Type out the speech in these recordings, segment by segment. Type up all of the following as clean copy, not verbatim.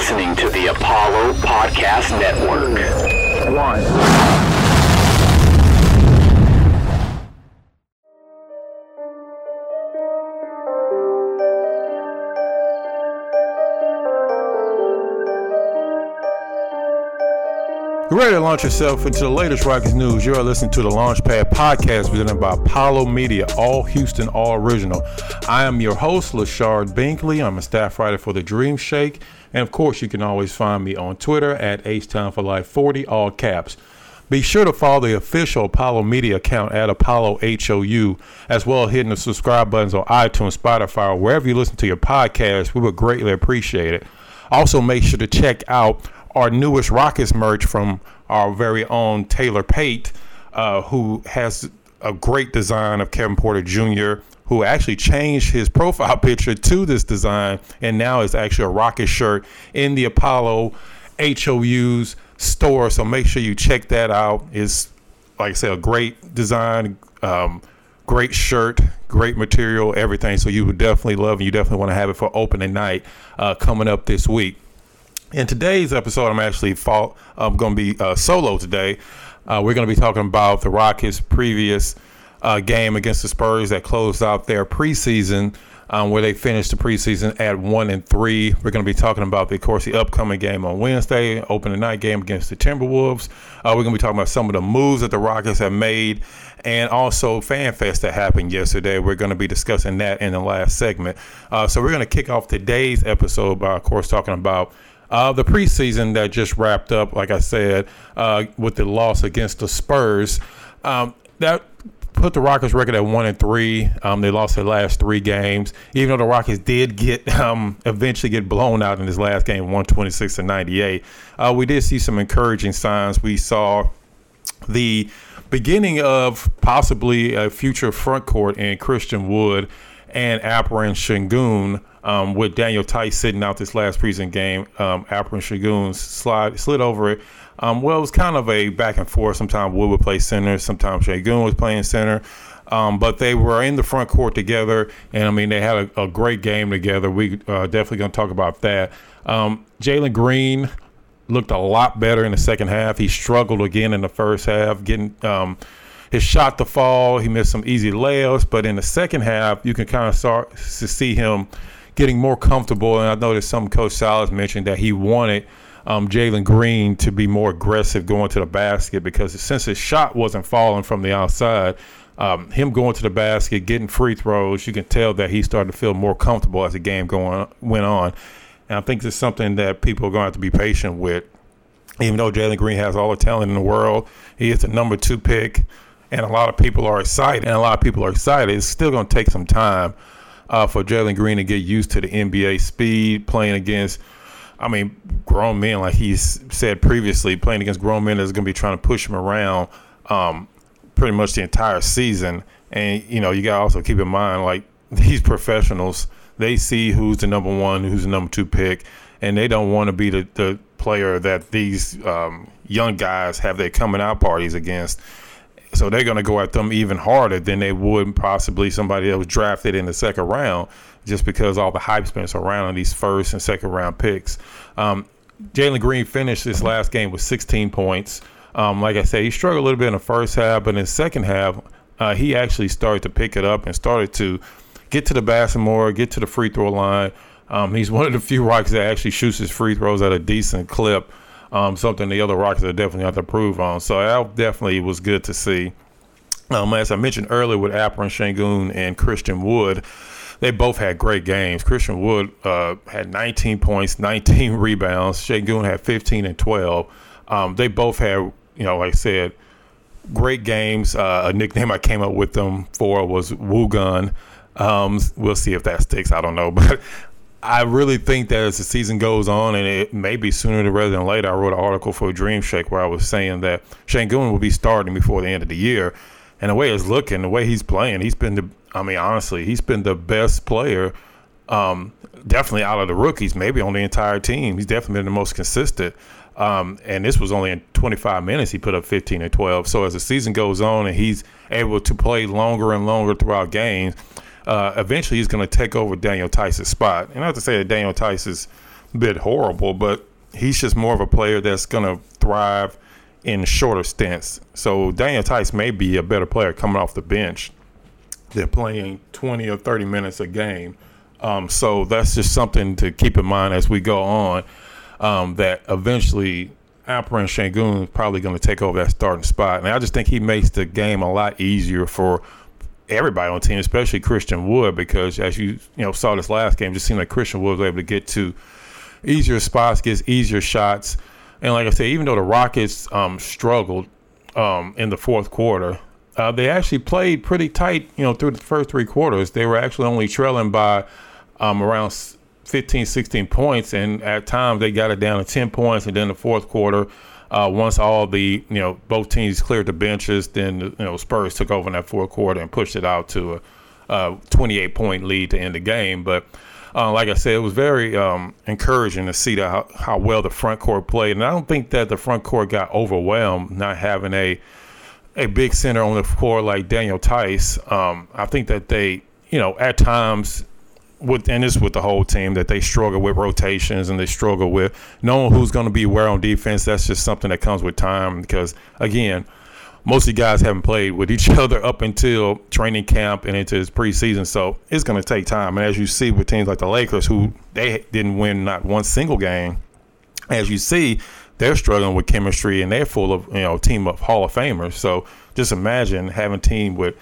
listening to the Apollo Podcast Network. You're ready to launch yourself into the latest Rockets news. You're listening to the Launchpad Podcast presented by Apollo Media, all Houston, all original. I am your host, Lashard Binkley. I'm a staff writer for the Dream Shake. And of course, you can always find me on Twitter at HTimeForLife40, all caps. Be sure to follow the official Apollo Media account at Apollo HOU, as well as hitting the subscribe buttons on iTunes, Spotify, or wherever you listen to your podcast. We would greatly appreciate it. Also, make sure to check out our newest Rockets merch from our very own Taylor Pate, who has a great design of Kevin Porter Jr., who actually changed his profile picture to this design, and now it's actually a Rocket shirt in the Apollo HOU's store. So make sure you check that out. It's, like I said, a great design, great shirt, great material, everything. So you would definitely love it. You definitely want to have it for opening night coming up this week. In today's episode, I'm actually going to be solo today. We're going to be talking about the Rockets' previous game against the Spurs that closed out their preseason, where they finished the preseason at 1-3. We're going to be talking about, of course, the upcoming game on Wednesday, opening night game against the Timberwolves. We're going to be talking about some of the moves that the Rockets have made, and also Fan Fest that happened yesterday. We're going to be discussing that in the last segment. So we're going to kick off today's episode by, of course, talking about the preseason that just wrapped up, like I said, with the loss against the Spurs. That put the Rockets record at 1-3. They lost their last 3 games, even though the Rockets did get eventually get blown out in this last game, 126-98. We did see some encouraging signs. We saw the beginning of possibly a future front court in Christian Wood and Alperen Sengun, with Daniel Theis sitting out this last preseason game. Alperen Sengun slid over it. Well, it was kind of a back and forth. Sometimes Wood would play center, sometimes Sengun was playing center. But they were in the front court together, and I mean, they had a great game together. We definitely going to talk about that. Jalen Green looked a lot better in the second half. He struggled again in the first half, getting his shot to fall. He missed some easy layups, but in the second half, you can kind of start to see him getting more comfortable. And I noticed some Coach Salas mentioned that he wanted Jalen Green to be more aggressive going to the basket, because since his shot wasn't falling from the outside, him going to the basket, getting free throws, you can tell that he started to feel more comfortable as the game went on. And I think this is something that people are going to have to be patient with. Even though Jalen Green has all the talent in the world, he is the number 2 pick, and a lot of people are excited. It's still going to take some time for Jalen Green to get used to the NBA speed, playing against, grown men, like he's said previously, playing against grown men that's going to be trying to push him around pretty much the entire season. And, you got to also keep in mind, like, these professionals, they see who's the number 1, who's the number 2 pick, and they don't want to be the player that these young guys have their coming out parties against. So they're going to go at them even harder than they would possibly somebody that was drafted in the second round, just because all the hype's been surrounding these first and second round picks. Jalen Green finished this last game with 16 points. Like I said, he struggled a little bit in the first half, but in the second half, he actually started to pick it up and started to get to the basket more, get to the free throw line. He's one of the few Rockets that actually shoots his free throws at a decent clip. Something the other Rockets are definitely have to improve on. So that definitely was good to see. As I mentioned earlier with Alperen Sengun and Christian Wood, they both had great games. Christian Wood had 19 points, 19 rebounds. Sengun had 15 and 12. They both had, like I said, great games. A nickname I came up with them for was Woogun. We'll see if that sticks. I don't know. But I really think that as the season goes on, and it may be sooner rather than later, I wrote an article for Dream Shake where I was saying that Sengun will be starting before the end of the year. And the way it's looking, the way he's playing, he's been honestly, he's been the best player, definitely out of the rookies, maybe on the entire team. He's definitely been the most consistent. And this was only in 25 minutes he put up 15 and 12. So as the season goes on and he's able to play longer and longer throughout games, eventually he's going to take over Daniel Theis' spot. And I have to say that Daniel Theis is bit horrible, but he's just more of a player that's going to thrive in shorter stints. So Daniel Theis may be a better player coming off the bench than playing 20 or 30 minutes a game. So that's just something to keep in mind as we go on, that eventually Alperen Sengun is probably going to take over that starting spot. And I just think he makes the game a lot easier for everybody on the team, especially Christian Wood, because as you saw this last game, it just seemed like Christian Wood was able to get to easier spots, gets easier shots. And like I said, even though the Rockets struggled in the fourth quarter, they actually played pretty tight, through the first three quarters. They were actually only trailing by around 15, 16 points, and at times they got it down to 10 points. And then the fourth quarter, once all the, both teams cleared the benches, then, Spurs took over in that fourth quarter and pushed it out to a 28-point lead to end the game. But like I said, it was very encouraging to see how well the front court played. And I don't think that the front court got overwhelmed not having a big center on the floor like Daniel Theis. I think that they, at times, and this with the whole team, that they struggle with rotations and they struggle with knowing who's going to be where on defense. That's just something that comes with time because, again, most of the guys haven't played with each other up until training camp and into his preseason. So it's going to take time. And as you see with teams like the Lakers, who they didn't win not one single game, as you see, they're struggling with chemistry and they're full of, a team of Hall of Famers. So just imagine having a team with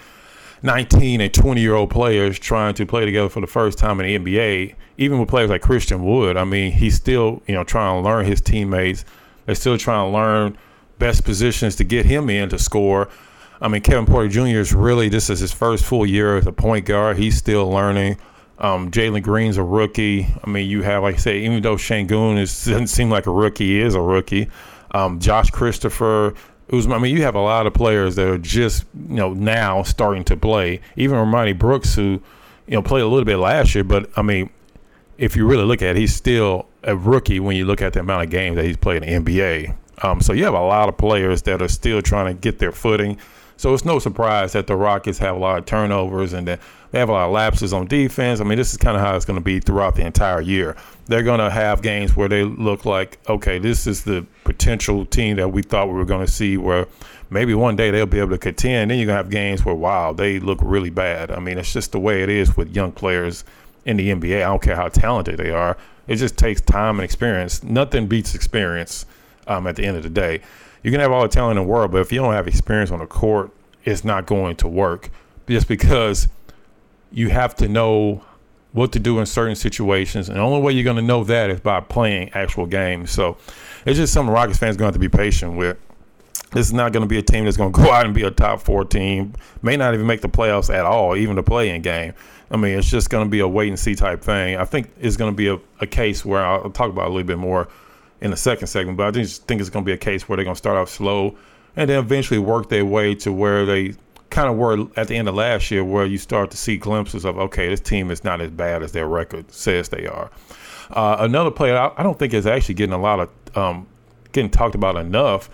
19 and 20-year-old players trying to play together for the first time in the NBA, even with players like Christian Wood. I mean, he's still, trying to learn his teammates. They're still trying to learn best positions to get him in to score. I mean, Kevin Porter Jr. this is his first full year as a point guard. He's still learning. Jalen Green's a rookie. I mean, you have, like I say, even though Sengun doesn't seem like a rookie, he is a rookie. Josh Christopher, you have a lot of players that are just, now starting to play. Even Ramani Brooks, who, played a little bit last year, but I mean, if you really look at it, he's still a rookie when you look at the amount of games that he's played in the NBA. So you have a lot of players that are still trying to get their footing. So it's no surprise that the Rockets have a lot of turnovers and that they have a lot of lapses on defense. I mean, this is kind of how it's going to be throughout the entire year. They're going to have games where they look like, okay, this is the potential team that we thought we were going to see, where maybe one day they'll be able to contend. Then you're going to have games where, wow, they look really bad. I mean, it's just the way it is with young players in the NBA. I don't care how talented they are. It just takes time and experience. Nothing beats experience at the end of the day. You can have all the talent in the world, but if you don't have experience on the court, it's not going to work, just because you have to know what to do in certain situations. And the only way you're going to know that is by playing actual games. So it's just something Rockets fans are going to have to be patient with. This is not going to be a team that's going to go out and be a top 4 team, may not even make the playoffs at all, even the play-in game. I mean, it's just going to be a wait-and-see type thing. I think it's going to be a case where I'll talk about a little bit more in the second segment, but I just think it's going to be a case where they're going to start off slow and then eventually work their way to where they kind of were at the end of last year, where you start to see glimpses of, okay, this team is not as bad as their record says they are. Another player I don't think is actually getting a lot of getting talked about enough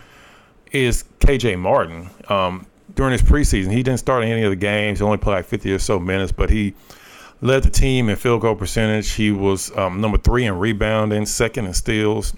is KJ Martin. During his preseason, he didn't start in any of the games. He only played like 50 or so minutes, but he led the team in field goal percentage. He was number 3 in rebounding, 2nd in steals.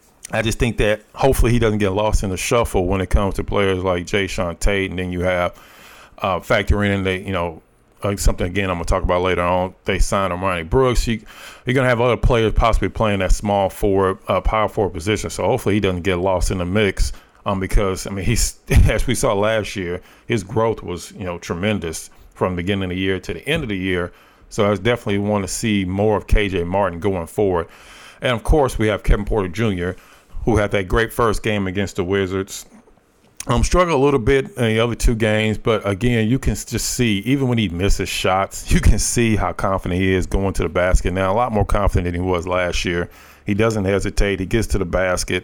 I just think that hopefully he doesn't get lost in the shuffle when it comes to players like Jae'Sean Tate, and then you have factoring in the something again I'm gonna talk about later on. They signed Ramani Brooks. You're gonna have other players possibly playing that small forward, power forward position. So hopefully he doesn't get lost in the mix. Because I mean, he's, as we saw last year, his growth was tremendous from the beginning of the year to the end of the year. So I definitely want to see more of KJ Martin going forward. And of course, we have Kevin Porter Jr., who had that great first game against the Wizards. Struggled a little bit in the other 2 games, but again, you can just see, even when he misses shots, you can see how confident he is going to the basket now. A lot more confident than he was last year. He doesn't hesitate. He gets to the basket.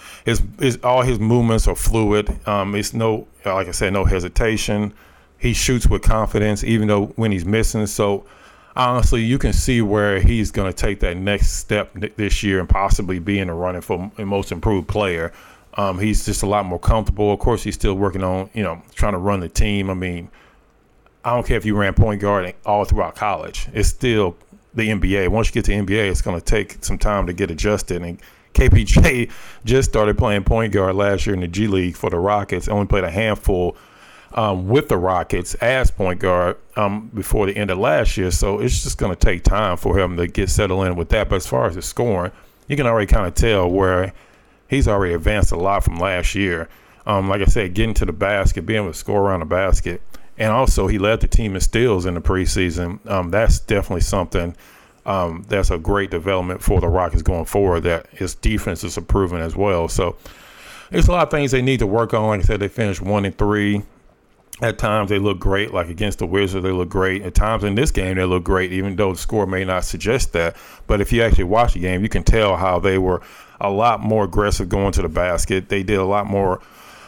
All his movements are fluid. It's like I said, no hesitation. He shoots with confidence, even though when he's missing. So honestly, you can see where he's going to take that next step this year and possibly be in the running for a most improved player. He's just a lot more comfortable. Of course, he's still working on, trying to run the team. I mean, I don't care if you ran point guard all throughout college. It's still the NBA. Once you get to NBA, it's going to take some time to get adjusted. And KPJ just started playing point guard last year in the G League for the Rockets. Only played a handful with the Rockets as point guard before the end of last year. So it's just going to take time for him to get settled in with that. But as far as the scoring, you can already kind of tell where he's already advanced a lot from last year. Like I said, getting to the basket, being able to score around the basket. And also he led the team in steals in the preseason. That's definitely something that's a great development for the Rockets going forward, that his defense is improving as well. So there's a lot of things they need to work on. Like I said, they finished 1-3. At times they look great, like against the Wizards, they look great. At times in this game, they look great, even though the score may not suggest that. But if you actually watch the game, you can tell how they were a lot more aggressive going to the basket. They did a lot more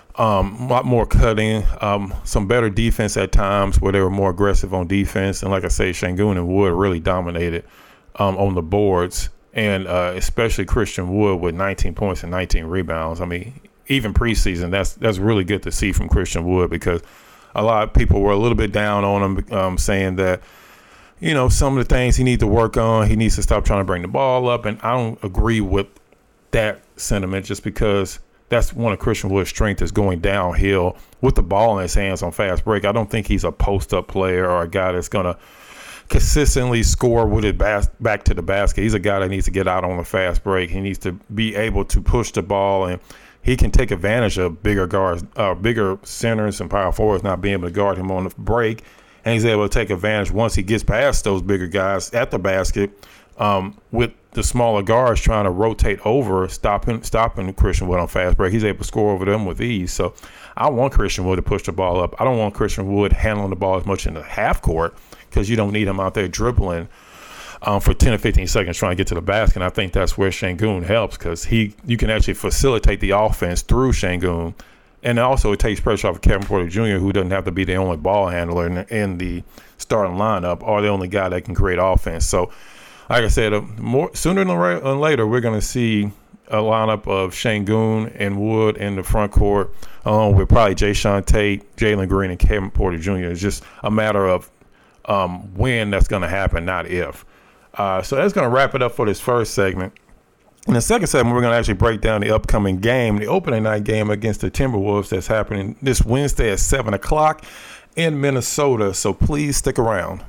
cutting, some better defense at times where they were more aggressive on defense. And like I say, Şengün and Wood really dominated on the boards, and especially Christian Wood with 19 points and 19 rebounds. I mean, even preseason, that's really good to see from Christian Wood, because a lot of people were a little bit down on him, saying that, you know, some of the things he needs to work on, he needs to stop trying to bring the ball up. And I don't agree with that sentiment, just because that's one of Christian Wood's strengths, is going downhill with the ball in his hands on fast break. I don't think he's a post-up player or a guy that's going to consistently score with it back to the basket. He's a guy that needs to get out on the fast break. He needs to be able to push the ball, and he can take advantage of bigger guards, bigger centers and power forwards not being able to guard him on the break. And he's able to take advantage once he gets past those bigger guys at the basket, with the smaller guards trying to rotate over, stopping Christian Wood on fast break. He's able to score over them with ease. So I want Christian Wood to push the ball up. I don't want Christian Wood handling the ball as much in the half court, because you don't need him out there dribbling for 10 or 15 seconds trying to get to the basket. And I think that's where Şengün helps, because you can actually facilitate the offense through Şengün. And also it takes pressure off of Kevin Porter Jr., who doesn't have to be the only ball handler in the starting lineup, or the only guy that can create offense. So like I said, sooner than later, we're going to see a lineup of Şengün and Wood in the front court, along with probably Jae'Sean Tate, Jalen Green, and Kevin Porter Jr. It's just a matter of when that's going to happen, not if. So that's going to wrap it up for this first segment. In the second segment, we're going to actually break down the upcoming game, the opening night game against the Timberwolves that's happening this Wednesday at 7 o'clock in Minnesota. So please stick around.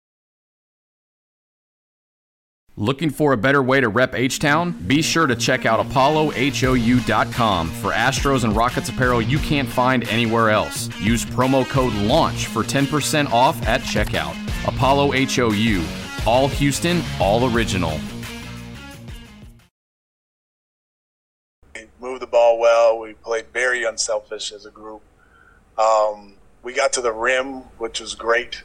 Looking for a better way to rep H-Town? Be sure to check out ApolloHOU.com for Astros and Rockets apparel you can't find anywhere else. Use promo code LAUNCH for 10% off at checkout. Apollo HOU. All Houston, all original. We moved the ball well. We played very unselfish as a group. We got to the rim, which was great.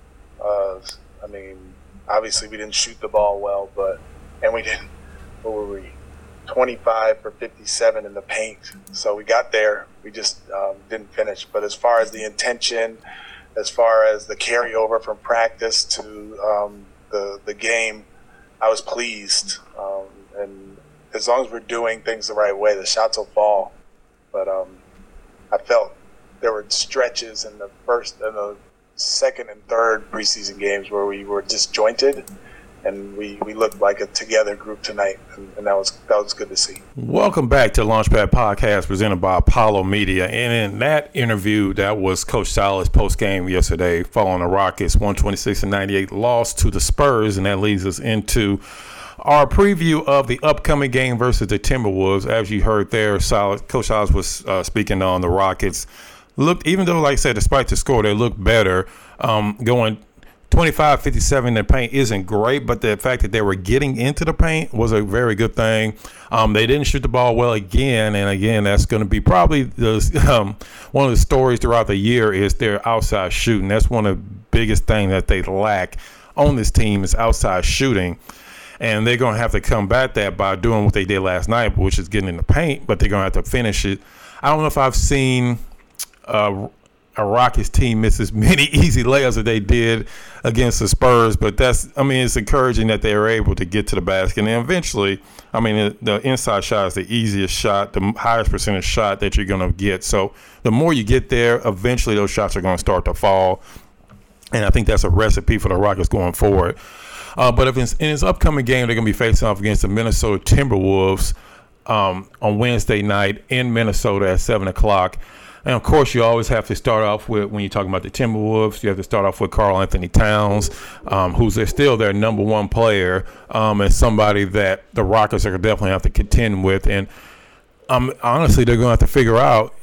Obviously we didn't shoot the ball well, and we didn't. What were we? 25 for 57 in the paint. So we got there. We just didn't finish. But as far as the intention, as far as the carryover from practice to the game, I was pleased. And as long as we're doing things the right way, the shots will fall. But I felt there were stretches in the second and third preseason games where we were disjointed, and we looked like a together group tonight, and that was good to see. Welcome back to Launchpad Podcast, presented by Apollo Media. And in that interview, that was Coach Silas post-game yesterday, following the Rockets 126-98 loss to the Spurs, and that leads us into our preview of the upcoming game versus the Timberwolves. As you heard there, Coach Silas was speaking on the Rockets. Looked, even though, like I said, despite the score, they looked better. Going 25-57 in the paint isn't great, but the fact that they were getting into the paint was a very good thing. They didn't shoot the ball well again, and again, that's going to be probably one of the stories throughout the year is their outside shooting. That's one of the biggest things that they lack on this team is outside shooting, and they're going to have to combat that by doing what they did last night, which is getting in the paint, but they're going to have to finish it. I don't know if I've seen a Rockets team miss as many easy layups that they did against the Spurs, but it's encouraging that they are able to get to the basket. And eventually, the inside shot is the easiest shot, the highest percentage shot that you're going to get. So the more you get there, eventually those shots are going to start to fall. And I think that's a recipe for the Rockets going forward. But if in his upcoming game, they're going to be facing off against the Minnesota Timberwolves on Wednesday night in Minnesota at 7 o'clock. And, of course, you always have to start off with, when you're talking about the Timberwolves, you have to start off with Karl Anthony Towns, who's still their number one player, and somebody that the Rockets are going to definitely have to contend with. And honestly, they're going to have to figure out,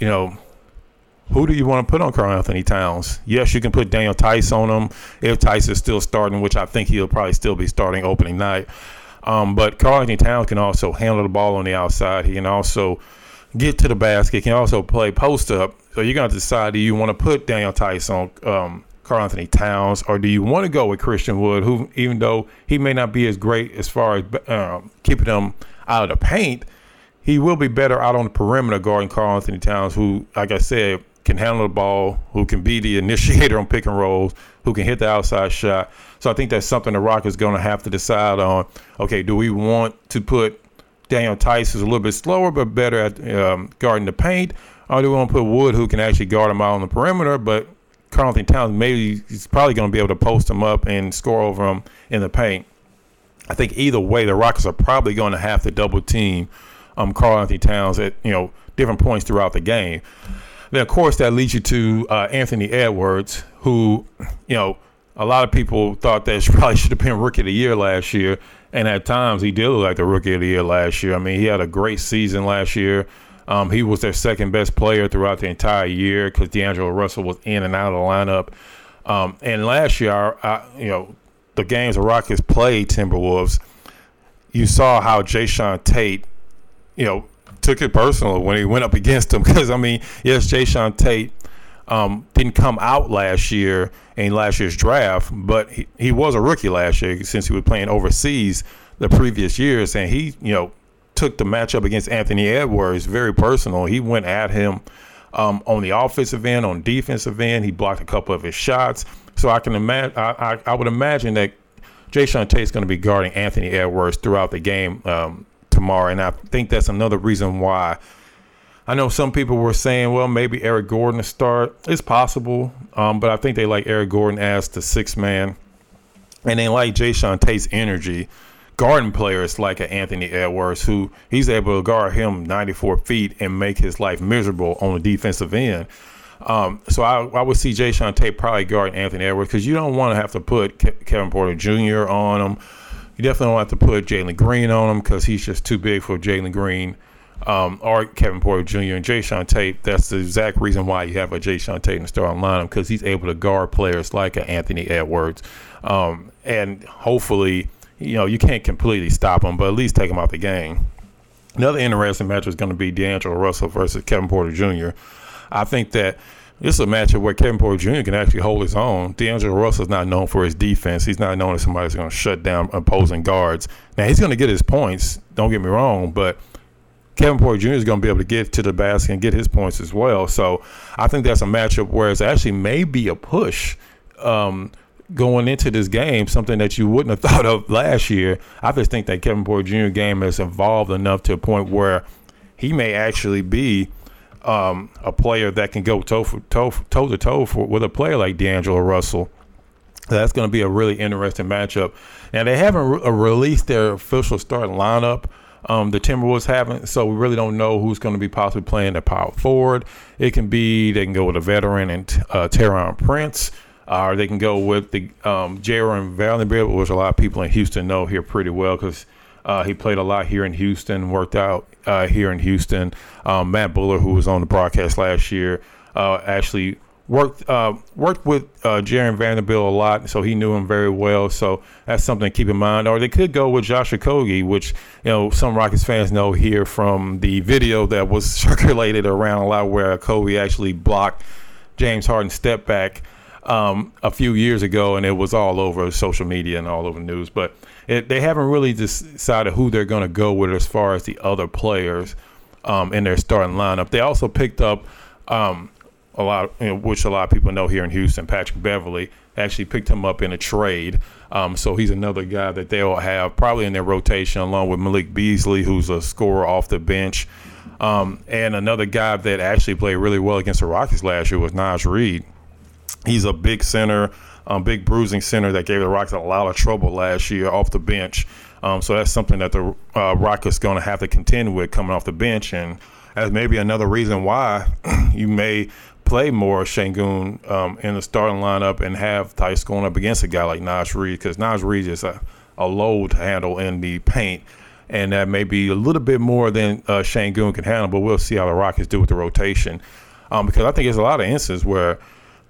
who do you want to put on Karl Anthony Towns? Yes, you can put Daniel Tice on him if Tice is still starting, which I think he'll probably still be starting opening night. But Karl Anthony Towns can also handle the ball on the outside. He can also get to the basket, can also play post up. So you're going to decide, do you want to put Daniel Tice on Karl Anthony Towns, or do you want to go with Christian Wood, who, even though he may not be as great as far as keeping him out of the paint, he will be better out on the perimeter guarding Karl Anthony Towns, who, like I said, can handle the ball, who can be the initiator on pick and rolls, who can hit the outside shot. So I think that's something the Rockets going to have to decide on. Okay, do we want to put Daniel Tice, who's a little bit slower but better at guarding the paint, or do we want to put Wood, who can actually guard him out on the perimeter, but Karl Anthony Towns, maybe he's probably going to be able to post him up and score over him in the paint. I think either way, the Rockets are probably going to have to double team Karl Anthony Towns at different points throughout the game. Then, of course, that leads you to Anthony Edwards, who, a lot of people thought that probably should have been Rookie of the Year last year. And at times, he did look like the Rookie of the Year last year. I mean, he had a great season last year. He was their second best player throughout the entire year because D'Angelo Russell was in and out of the lineup. And last year, the games the Rockets played Timberwolves, you saw how Jae'Sean Tate, took it personal when he went up against him. Because, yes, Jae'Sean Tate didn't come out last year in last year's draft, but he was a rookie last year since he was playing overseas the previous years. And he, took the matchup against Anthony Edwards very personal. He went at him on the offensive end, on defensive end. He blocked a couple of his shots. So I can imagine, I would imagine that Jae'Sean Tate's going to be guarding Anthony Edwards throughout the game tomorrow. And I think that's another reason why. I know some people were saying, well, maybe Eric Gordon to start. It's possible, but I think they like Eric Gordon as the sixth man. And they like Jae'Sean Tate's energy. Guarding players like Anthony Edwards, who he's able to guard him 94 feet and make his life miserable on the defensive end. So I would see Jae'Sean Tate probably guarding Anthony Edwards because you don't want to have to put Kevin Porter Jr. on him. You definitely don't have to put Jalen Green on him because he's just too big for Jalen Green. Or Kevin Porter Jr. and Jae'Sean Tate. That's the exact reason why you have a Jae'Sean Tate in the starting lineup, because he's able to guard players like Anthony Edwards. And hopefully, you can't completely stop him, but at least take him out the game. Another interesting matchup is going to be D'Angelo Russell versus Kevin Porter Jr. I think that this is a matchup where Kevin Porter Jr. can actually hold his own. D'Angelo Russell is not known for his defense. He's not known as somebody that's going to shut down opposing guards. Now, he's going to get his points, don't get me wrong, but Kevin Porter Jr. is going to be able to get to the basket and get his points as well. So I think that's a matchup where it's actually maybe a push going into this game, something that you wouldn't have thought of last year. I just think that Kevin Porter Jr. game has evolved enough to a point where he may actually be a player that can go toe to toe with a player like D'Angelo Russell. That's going to be a really interesting matchup. And they haven't released their official starting lineup. The Timberwolves haven't, so we really don't know who's going to be possibly playing the power forward. It can be they can go with a veteran and Taurean Prince, or they can go with the Jaron Vanderbilt, which a lot of people in Houston know here pretty well because he played a lot here in Houston, worked out here in Houston. Matt Buller, who was on the broadcast last year, actually worked with Jaron Vanderbilt a lot, so he knew him very well. So that's something to keep in mind. Or they could go with Josh Okogie, which some Rockets fans know here from the video that was circulated around a lot, where Okogie actually blocked James Harden's step back a few years ago, and it was all over social media and all over the news. But they haven't really decided who they're going to go with as far as the other players in their starting lineup. They also picked up a lot, which a lot of people know here in Houston, Patrick Beverley. Actually picked him up in a trade. So he's another guy that they'll have probably in their rotation, along with Malik Beasley, who's a scorer off the bench. And another guy that actually played really well against the Rockets last year was Naz Reid. He's a big center, big bruising center that gave the Rockets a lot of trouble last year off the bench. So that's something that the Rockets going to have to contend with coming off the bench, and as maybe another reason why you may play more Şengün in the starting lineup and have Theis going up against a guy like Naz Reid, because Naz Reid is a load to handle in the paint, and that may be a little bit more than Şengün can handle, but we'll see how the Rockets do with the rotation, because I think there's a lot of instances where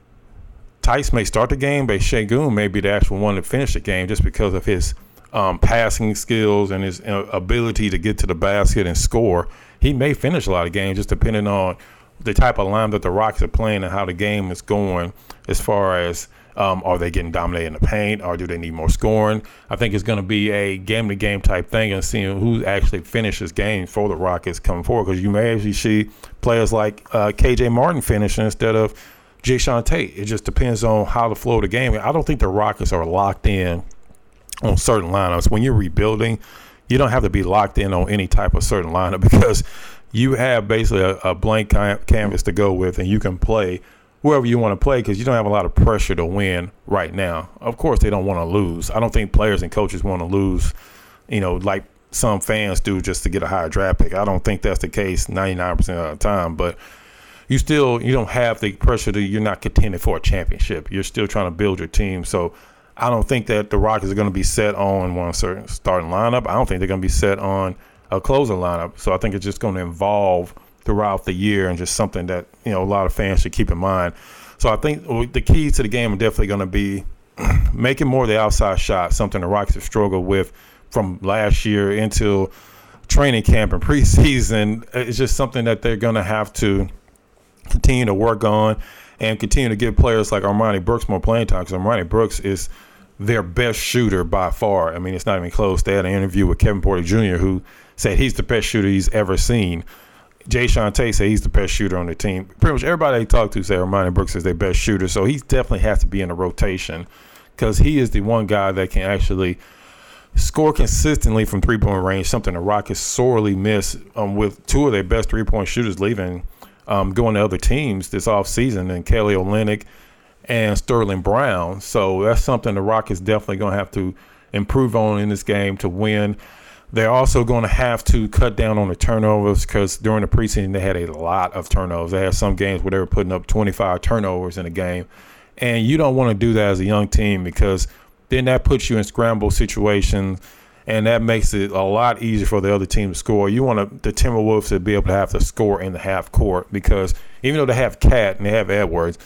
Theis may start the game, but Şengün may be the actual one to finish the game just because of his passing skills and his ability to get to the basket and score. He may finish a lot of games just depending on the type of line that the Rockets are playing and how the game is going, as far as are they getting dominated in the paint, or do they need more scoring? I think it's going to be a game-to-game type thing, and seeing who actually finishes games for the Rockets coming forward, because you may actually see players like KJ Martin finishing instead of Jae'Sean Tate. It just depends on how the flow of the game. I don't think the Rockets are locked in on certain lineups. When you're rebuilding, you don't have to be locked in on any type of certain lineup, because you have basically a blank canvas to go with, and you can play whoever you want to play because you don't have a lot of pressure to win right now. Of course, they don't want to lose. I don't think players and coaches want to lose, like some fans do just to get a higher draft pick. I don't think that's the case 99% of the time, but you don't have the pressure you're not contending for a championship. You're still trying to build your team. So I don't think that the Rockets are going to be set on one certain starting lineup. I don't think they're going to be set on a closing lineup. So I think it's just going to evolve throughout the year, and just something that, a lot of fans should keep in mind. So I think the keys to the game are definitely going to be making more of the outside shot, something the Rockets have struggled with from last year into training camp and preseason. It's just something that they're going to have to continue to work on and continue to give players like Armani Brooks more playing time, because Armani Brooks is their best shooter by far. I mean, it's not even close. They had an interview with Kevin Porter Jr., who said he's the best shooter he's ever seen. Jae'Sean Tate said he's the best shooter on the team. Pretty much everybody they talk to say Armani Brooks is their best shooter, so he definitely has to be in the rotation, because he is the one guy that can actually score consistently from three-point range, something the Rockets sorely miss with two of their best three-point shooters leaving, going to other teams this offseason, and Kelly Olynyk and Sterling Brown. So that's something the Rockets definitely going to have to improve on in this game to win. They're also going to have to cut down on the turnovers, because during the preseason they had a lot of turnovers. They had some games where they were putting up 25 turnovers in a game. And you don't want to do that as a young team, because then that puts you in scramble situations, and that makes it a lot easier for the other team to score. You want the Timberwolves to be able to have to score in the half court, because even though they have Cat and they have Edwards,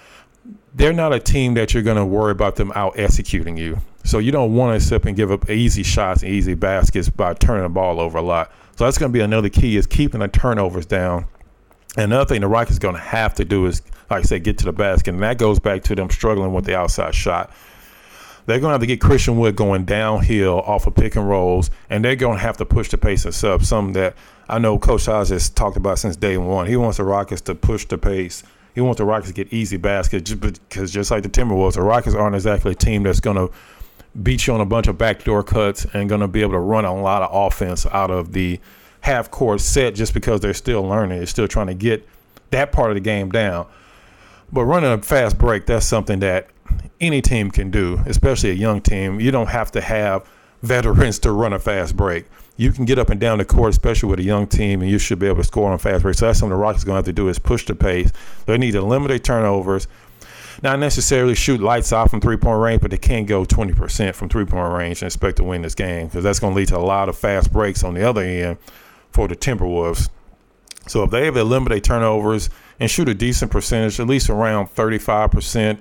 they're not a team that you're going to worry about them out executing you. So you don't want to sit and give up easy shots and easy baskets by turning the ball over a lot. So that's going to be another key, is keeping the turnovers down. And another thing the Rockets going to have to do is, like I said, get to the basket. And that goes back to them struggling with the outside shot. They're going to have to get Christian Wood going downhill off of pick and rolls, and they're going to have to push the pace and sub, something that I know Coach Haas has talked about since day one. He wants the Rockets to push the pace. He wants the Rockets to get easy baskets, because just like the Timberwolves, the Rockets aren't exactly a team that's going to beat you on a bunch of backdoor cuts and going to be able to run a lot of offense out of the half-court set, just because they're still learning. They're still trying to get that part of the game down. But running a fast break, that's something that any team can do, especially a young team. You don't have to have veterans to run a fast break. You can get up and down the court, especially with a young team, and you should be able to score on a fast break. So that's something the Rockets are going to have to do, is push the pace. They need to limit their turnovers, not necessarily shoot lights out from three-point range, but they can't go 20% from three-point range and expect to win this game, because that's going to lead to a lot of fast breaks on the other end for the Timberwolves. So if they have to limit their turnovers and shoot a decent percentage, at least around 35%,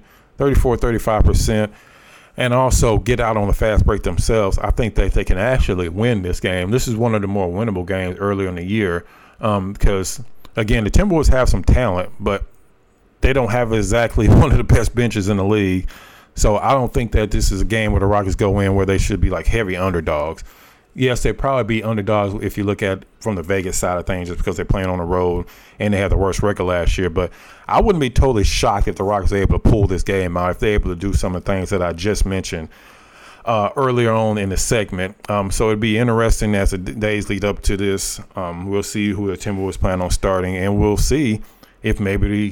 35%, and also get out on the fast break themselves, I think that they can actually win this game. This is one of the more winnable games earlier in the year, because, again, the Timberwolves have some talent, but they don't have exactly one of the best benches in the league. So I don't think that this is a game where the Rockets go in where they should be like heavy underdogs. Yes, they'd probably be underdogs if you look at from the Vegas side of things, just because they're playing on the road and they had the worst record last year. But I wouldn't be totally shocked if the Rockets are able to pull this game out, if they're able to do some of the things that I just mentioned earlier on in the segment. So it'd be interesting as the days lead up to this. We'll see who the Timberwolves plan on starting, and we'll see if maybe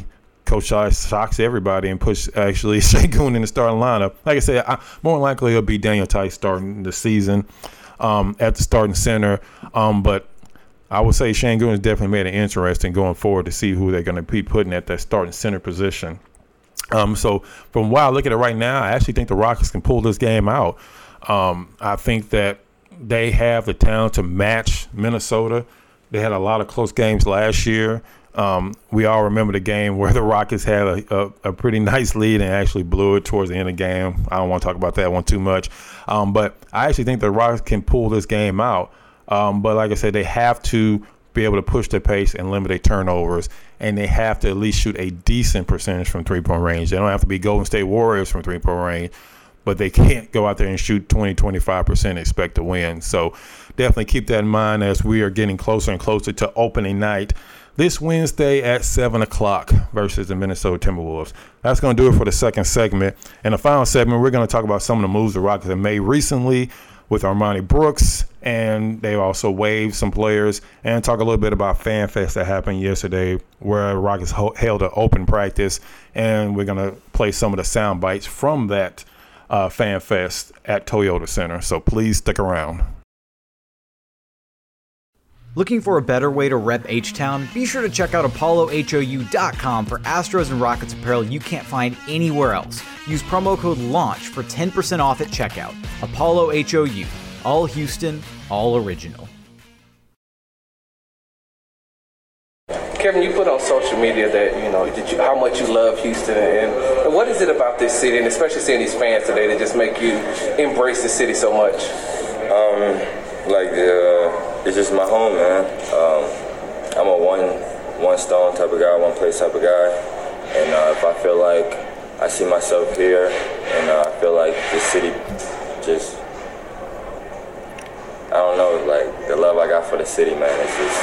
Coach shocks everybody and puts actually Sengun in the starting lineup. Like I said, more than likely it'll be Daniel Tice starting the season at the starting center. But I would say Sengun has definitely made it interesting going forward to see who they're going to be putting at that starting center position. So from what I look at it right now, I actually think the Rockets can pull this game out. I think that they have the talent to match Minnesota. They had a lot of close games last year. We all remember the game where the Rockets had a pretty nice lead and actually blew it towards the end of the game. I don't want to talk about that one too much. But I actually think the Rockets can pull this game out. But like I said, they have to be able to push the pace and limit their turnovers, and they have to at least shoot a decent percentage from three-point range. They don't have to be Golden State Warriors from three-point range, but they can't go out there and shoot 20-25% and expect to win. So definitely keep that in mind as we are getting closer and closer to opening night this Wednesday at 7 o'clock versus the Minnesota Timberwolves. That's going to do it for the second segment. In the final segment, we're going to talk about some of the moves the Rockets have made recently with Armoni Brooks, and they also waived some players, and talk a little bit about FanFest that happened yesterday where Rockets held an open practice, and we're going to play some of the sound bites from that FanFest at Toyota Center. So please stick around. Looking for a better way to rep H-Town? Be sure to check out ApolloHOU.com for Astros and Rockets apparel you can't find anywhere else. Use promo code LAUNCH for 10% off at checkout. Apollo HOU. All Houston, all original. Kevin, you put on social media that, how much you love Houston. And what is it about this city, and especially seeing these fans today, that just make you embrace the city so much? It's just my home, man. I'm a one stone type of guy, one place type of guy. And if I feel like I see myself here and I feel like this city just, I don't know, like the love I got for the city, man, it's just,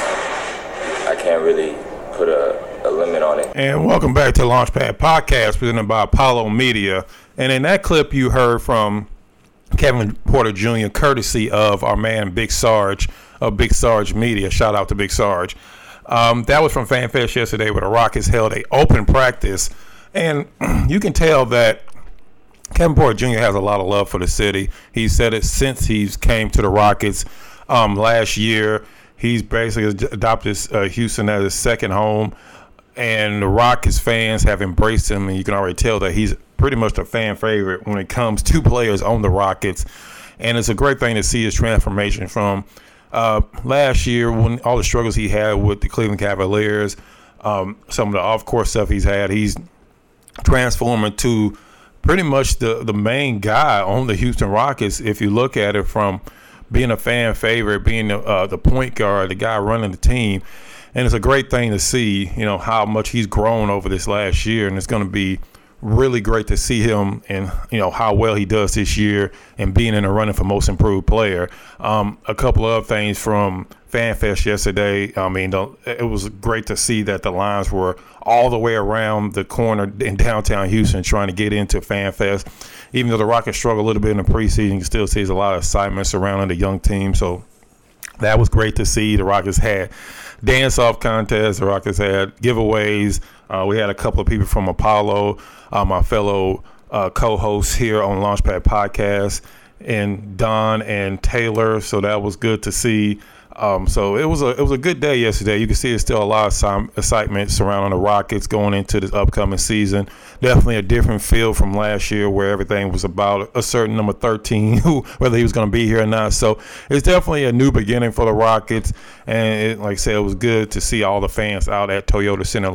I can't really put a limit on it. And welcome back to Launchpad Podcast presented by Apollo Media. And in that clip you heard from Kevin Porter Jr., courtesy of our man Big Sarge of Big Sarge Media. Shout out to Big Sarge. That was from FanFest yesterday where the Rockets held an open practice. And you can tell that Kevin Porter Jr. has a lot of love for the city. He said it since he's came to the Rockets last year. He's basically adopted Houston as his second home. And the Rockets fans have embraced him. And you can already tell that he's pretty much a fan favorite when it comes to players on the Rockets. And it's a great thing to see his transformation from last year when all the struggles he had with the Cleveland Cavaliers, some of the off-court stuff he's had. He's transformed into pretty much the main guy on the Houston Rockets if you look at it, from being a fan favorite, being the point guard, the guy running the team. And it's a great thing to see, how much he's grown over this last year. And it's going to be really great to see him and, how well he does this year and being in the running for most improved player. A couple of things from FanFest yesterday. It was great to see that the lines were all the way around the corner in downtown Houston trying to get into FanFest. Even though the Rockets struggled a little bit in the preseason, you still see a lot of excitement surrounding the young team. So that was great to see. The Rockets had dance-off contests. The Rockets had giveaways. We had a couple of people from Apollo, my fellow co-hosts here on Launchpad Podcast, and Don and Taylor. So that was good to see. So it was a good day yesterday. You can see there's still a lot of excitement surrounding the Rockets going into this upcoming season. Definitely a different feel from last year where everything was about a certain number 13, whether he was going to be here or not. So it's definitely a new beginning for the Rockets. And like I said, it was good to see all the fans out at Toyota Center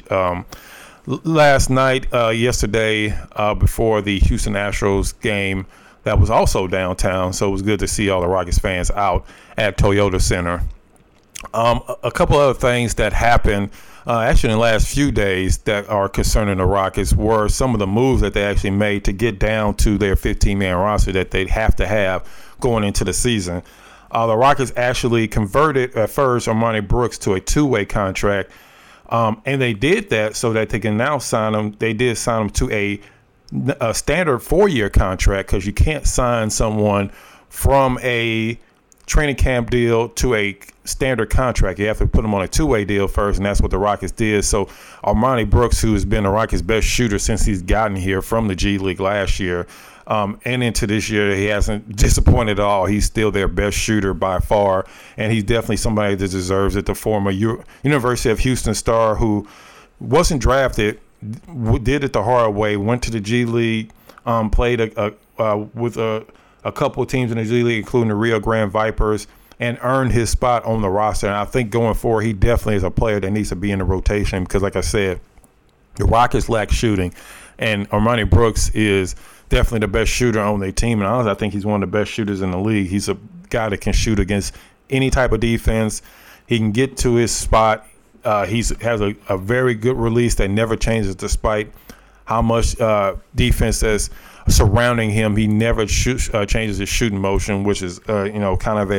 last night, yesterday, before the Houston Astros game. That was also downtown, so it was good to see all the Rockets fans out at Toyota Center. A couple other things that happened actually in the last few days that are concerning the Rockets were some of the moves that they actually made to get down to their 15-man roster that they'd have to have going into the season. The Rockets actually converted at first Armoni Brooks to a two-way contract, and they did that so that they can now sign him. They did sign him to a standard 4-year contract, because you can't sign someone from a training camp deal to a standard contract. You have to put him on a two-way deal first, and that's what the Rockets did. So Armoni Brooks, who has been the Rockets' best shooter since he's gotten here from the G League last year, and into this year, he hasn't disappointed at all. He's still their best shooter by far, and he's definitely somebody that deserves it. The former University of Houston star who wasn't drafted, did it the hard way, went to the G League, played with a couple of teams in the G League, including the Rio Grande Vipers, and earned his spot on the roster. And I think going forward, he definitely is a player that needs to be in the rotation because, like I said, the Rockets lack shooting, and Armoni Brooks is definitely the best shooter on their team. And honestly, I think he's one of the best shooters in the league. He's a guy that can shoot against any type of defense. He can get to his spot. He has a very good release that never changes despite how much defense that's surrounding him. He never changes his shooting motion, which is kind of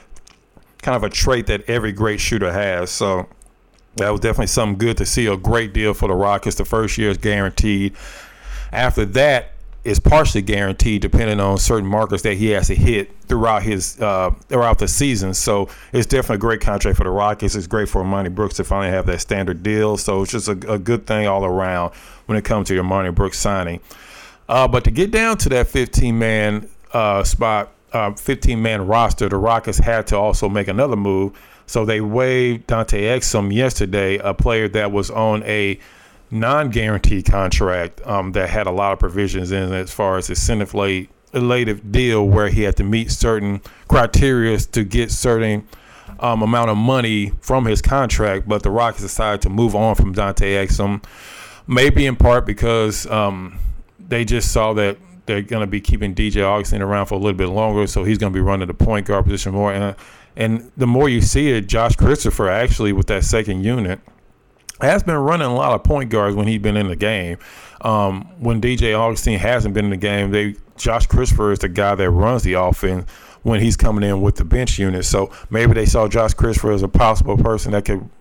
a trait that every great shooter has. So that was definitely something good to see. A great deal for the Rockets. The first year is guaranteed. After that, is partially guaranteed depending on certain markers that he has to hit throughout the season. So it's definitely a great contract for the Rockets. It's great for Armoni Brooks to finally have that standard deal. So it's just a good thing all around when it comes to your Armoni Brooks signing. But to get down to that 15-man spot, 15-man roster, the Rockets had to also make another move. So they waived Dante Exum yesterday, a player that was on a non-guaranteed contract that had a lot of provisions in it as far as incentive-related deal where he had to meet certain criteria to get certain amount of money from his contract. But the Rockets decided to move on from Dante Exum, maybe in part because they just saw that they're going to be keeping DJ Augustin around for a little bit longer, so he's going to be running the point guard position more. And the more you see it, Josh Christopher actually with that second unit has been running a lot of point guards when he's been in the game. When DJ Augustin hasn't been in the game, Josh Christopher is the guy that runs the offense when he's coming in with the bench unit. So maybe they saw Josh Christopher as a possible person that could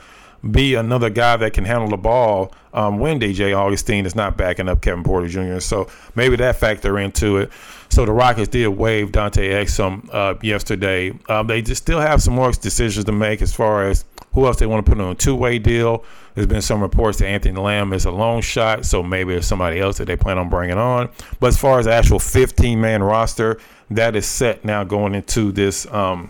be another guy that can handle the ball when DJ Augustin is not backing up Kevin Porter Jr. So maybe that factor into it. So the Rockets did waive Dante Exum yesterday. They just still have some more decisions to make as far as who else they want to put on a two-way deal. There's been some reports that Anthony Lamb is a long shot, so maybe there's somebody else that they plan on bringing on. But as far as the actual 15-man roster, that is set now going into this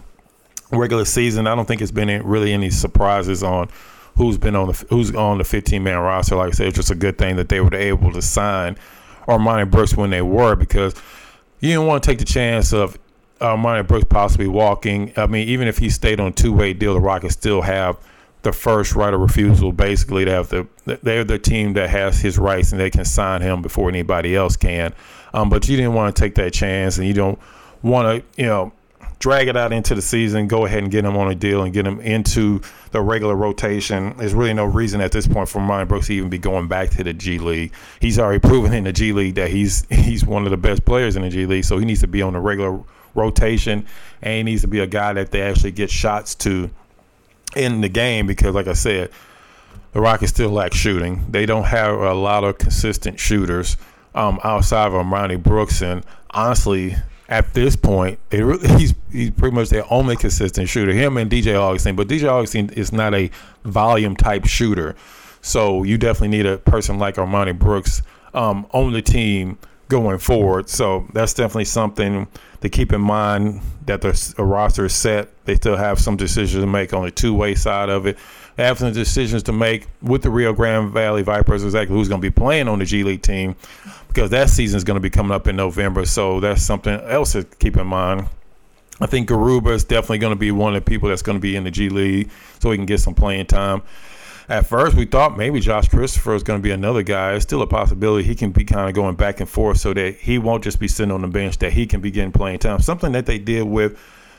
regular season. I don't think it's been really any surprises on who's on the 15-man roster. Like I said, it's just a good thing that they were able to sign Armoni Brooks when they were, because you didn't want to take the chance of Armoni Brooks possibly walking. I mean, even if he stayed on a two-way deal, the Rockets still have the first right of refusal. Basically, they're the team that has his rights and they can sign him before anybody else can. But you didn't want to take that chance, and you don't want to, drag it out into the season. Go ahead and get him on a deal and get him into the regular rotation. There's really no reason at this point for Armoni Brooks to even be going back to the G League. He's already proven in the G League that he's one of the best players in the G League, so he needs to be on the regular rotation, and he needs to be a guy that they actually get shots to in the game, because like I said, the Rockets still lack shooting. They don't have a lot of consistent shooters outside of Armoni Brooks, and honestly, at this point, he's pretty much their only consistent shooter, him and DJ Augustin. But DJ Augustin is not a volume type shooter, so you definitely need a person like Armoni Brooks on the team going forward. So that's definitely something to keep in mind, that the roster is set. They still have some decisions to make on the two-way side of it. They have some decisions to make with the Rio Grande Valley Vipers, exactly who's going to be playing on the G League team, because that season is going to be coming up in November. So that's something else to keep in mind. I think Garuba is definitely going to be one of the people that's going to be in the G League so he can get some playing time. At first, we thought maybe Josh Christopher is going to be another guy. It's still a possibility he can be kind of going back and forth so that he won't just be sitting on the bench, that he can be getting playing time. Something that they did with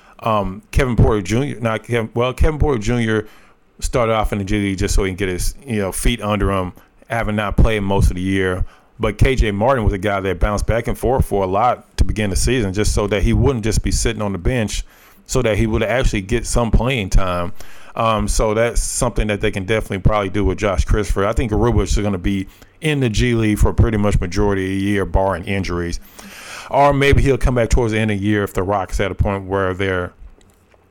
Kevin Porter Jr. Kevin Porter Jr. started off in the G League just so he can get his feet under him, having not played most of the year. But KJ Martin was a guy that bounced back and forth for a lot to begin the season, just so that he wouldn't just be sitting on the bench, so that he would actually get some playing time. So that's something that they can definitely probably do with Josh Christopher. I think Garuba is going to be in the G League for pretty much majority of the year, barring injuries. Or maybe he'll come back towards the end of the year if the Rockets at a point where they're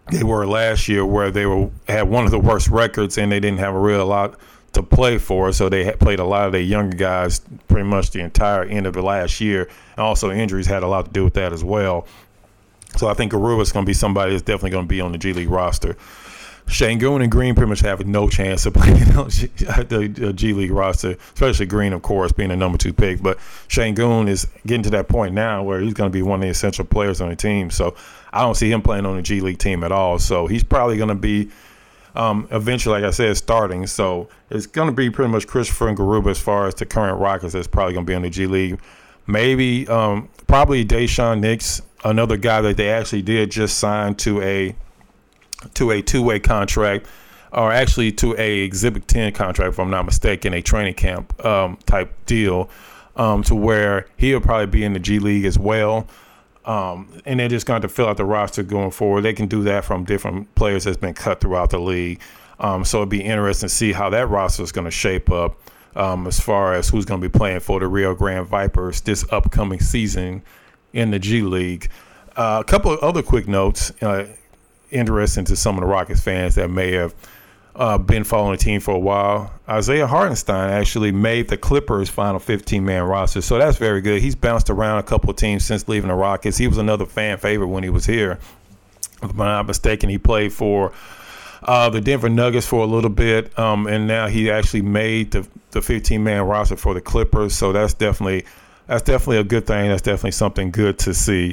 they were last year, where they had one of the worst records and they didn't have a real lot to play for. So they had played a lot of their younger guys pretty much the entire end of the last year. And also injuries had a lot to do with that as well. So I think Garuba's going to be somebody that's definitely going to be on the G League roster. Şengün and Green pretty much have no chance of playing on the G League roster, especially Green, of course, being the number 2 pick. But Şengün is getting to that point now where he's going to be one of the essential players on the team. So I don't see him playing on the G League team at all. So he's probably going to be eventually, like I said, starting. So it's going to be pretty much Christopher and Garuba as far as the current Rockets that's probably going to be on the G League. Maybe probably Daishen Nix, another guy that they actually did just sign to a 2-way contract, or actually to a Exhibit 10 contract, if I'm not mistaken, a training camp type deal, to where he'll probably be in the G League as well. And they're just going to fill out the roster going forward. They can do that from different players that's been cut throughout the league. So it'd be interesting to see how that roster is going to shape up as far as who's going to be playing for the Rio Grande Vipers this upcoming season in the G League. A couple of other quick notes. Interesting to some of the Rockets fans that may have been following the team for a while. Isaiah Hartenstein actually made the Clippers' final 15-man roster, so that's very good. He's bounced around a couple of teams since leaving the Rockets. He was another fan favorite when he was here. If I'm not mistaken, he played for the Denver Nuggets for a little bit, and now he actually made the 15-man roster for the Clippers, so that's definitely a good thing. That's definitely something good to see.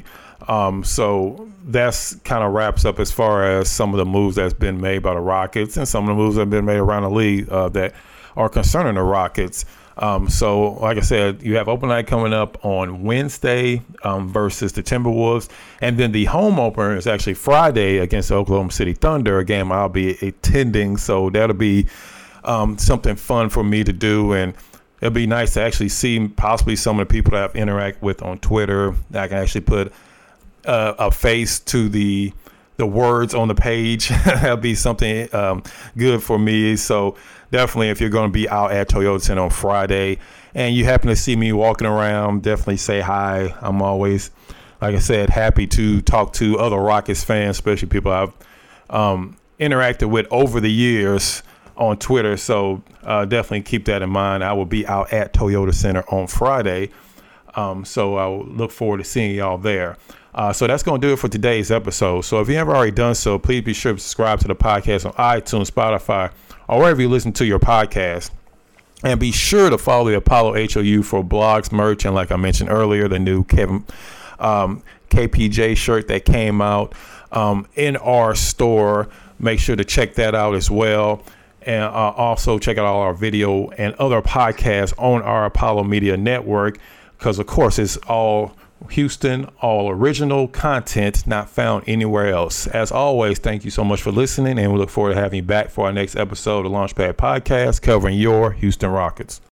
So that's kind of wraps up as far as some of the moves that's been made by the Rockets and some of the moves that have been made around the league that are concerning the Rockets. So like I said, you have open night coming up on Wednesday versus the Timberwolves. And then the home opener is actually Friday against the Oklahoma City Thunder, a game I'll be attending. So that'll be something fun for me to do. And it'll be nice to actually see possibly some of the people that I've interacted with on Twitter. That I can actually put a face to the words on the page. That'll be something good for me. So definitely, if you're going to be out at Toyota Center on Friday and you happen to see me walking around, definitely say hi. I'm always, like I said, happy to talk to other Rockets fans, especially people I've interacted with over the years on Twitter. So definitely keep that in mind. I will be out at Toyota Center on Friday. So I will look forward to seeing y'all there. So that's going to do it for today's episode. So if you haven't already done so, please be sure to subscribe to the podcast on iTunes, Spotify, or wherever you listen to your podcast. And be sure to follow the Apollo HOU for blogs, merch, and like I mentioned earlier, the new KPJ shirt that came out in our store. Make sure to check that out as well. And also check out all our video and other podcasts on our Apollo Media Network, because, of course, it's all Houston, all original content not found anywhere else. As always, thank you so much for listening, and we look forward to having you back for our next episode of Launchpad Podcast covering your Houston Rockets.